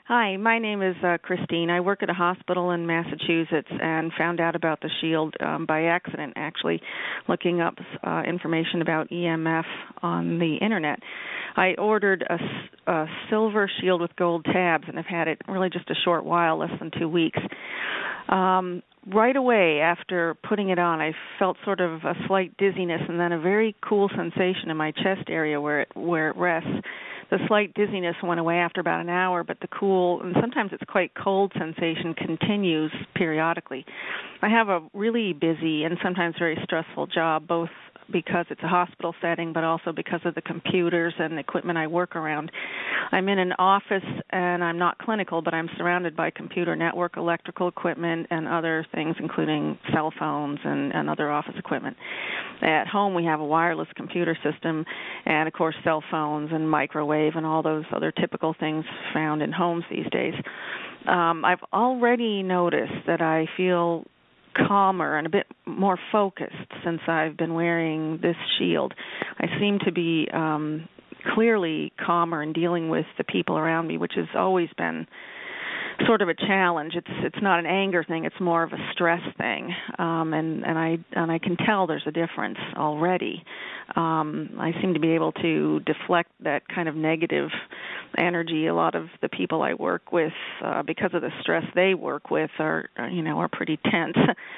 Hi, my name is Christine. I work at a hospital in Massachusetts and found out about the Shield by accident, actually, looking up information about EMF on the Internet. I ordered a silver Shield with gold tabs, and I've had it really just a short while, less than 2 weeks. Right away after putting it on, I felt sort of a slight dizziness and then a very cool sensation in my chest area where it rests. The slight dizziness went away after about an hour, but the cool, and sometimes it's quite cold sensation continues periodically. I have a really busy and sometimes very stressful job, both because it's a hospital setting, but also because of the computers and equipment I work around. I'm in an office, and I'm not clinical, but I'm surrounded by computer network, electrical equipment, and other things, including cell phones and other office equipment. At home, we have a wireless computer system and, of course, cell phones and microwave and all those other typical things found in homes these days. I've already noticed that I feel calmer and a bit more focused since I've been wearing this shield. I seem to be clearly calmer in dealing with the people around me, which has always been sort of a challenge. It's not an anger thing; it's more of a stress thing, and I can tell there's a difference already. I seem to be able to deflect that kind of negative energy. A lot of the people I work with, because of the stress they work with, are pretty tense.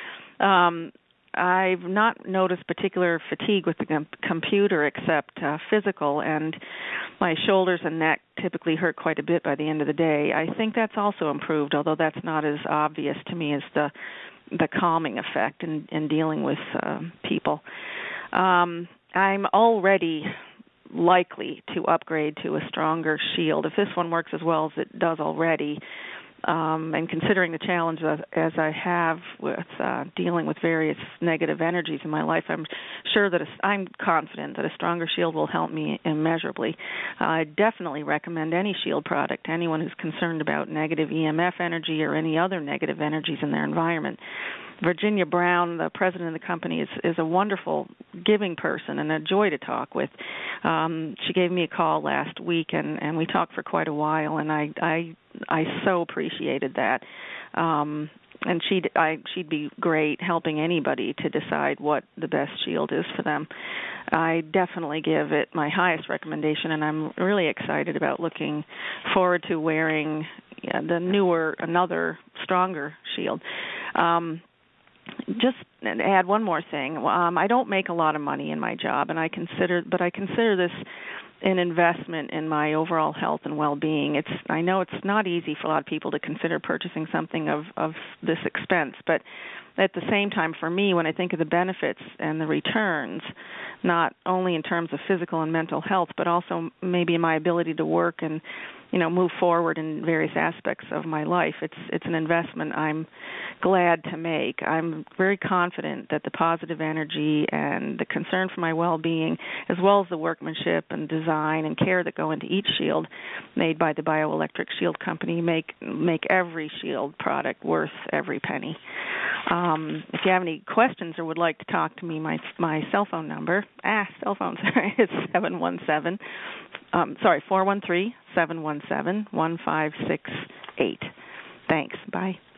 I've not noticed particular fatigue with the computer except physical, and my shoulders and neck typically hurt quite a bit by the end of the day. I think that's also improved, although that's not as obvious to me as the calming effect in dealing with people. I'm already likely to upgrade to a stronger shield. If this one works as well as it does already, and considering the challenge as I have with dealing with various negative energies in my life, I'm confident that a stronger shield will help me immeasurably. I definitely recommend any shield product to anyone who's concerned about negative EMF energy or any other negative energies in their environment. Virginia Brown, the president of the company, is a wonderful, giving person and a joy to talk with. She gave me a call last week, and we talked for quite a while, and I so appreciated that. And she'd be great helping anybody to decide what the best shield is for them. I definitely give it my highest recommendation, and I'm really excited about looking forward to wearing the newer, another stronger shield. Just add one more thing. I don't make a lot of money in my job, and I consider this an investment in my overall health and well-being. I know it's not easy for a lot of people to consider purchasing something of this expense, but at the same time, for me, when I think of the benefits and the returns, not only in terms of physical and mental health, but also maybe my ability to work and move forward in various aspects of my life, it's an investment I'm glad to make. I'm very confident that the positive energy and the concern for my well-being, as well as the workmanship and design and care that go into each shield made by the Bioelectric Shield Company, make every shield product worth every penny. If you have any questions or would like to talk to me, my cell phone number, it's 413-717-1568. Thanks. Bye.